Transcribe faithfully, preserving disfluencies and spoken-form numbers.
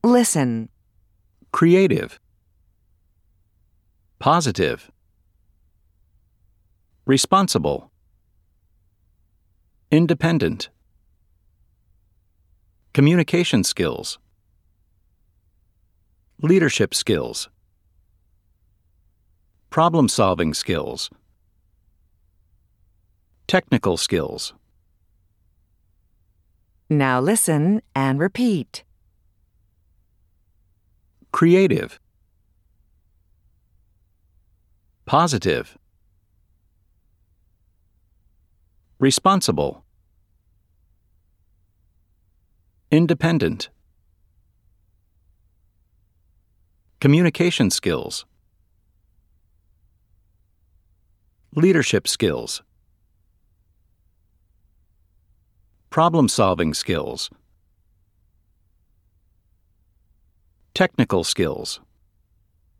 Listen. Creative. Positive. Responsible. Independent. Communication skills. Leadership skills. Problem-solving skills. Technical skills. Now listen and repeat. Creative. Positive. Responsible. Independent. Communication skills. Leadership skills. Problem-solving skills. Technical skills.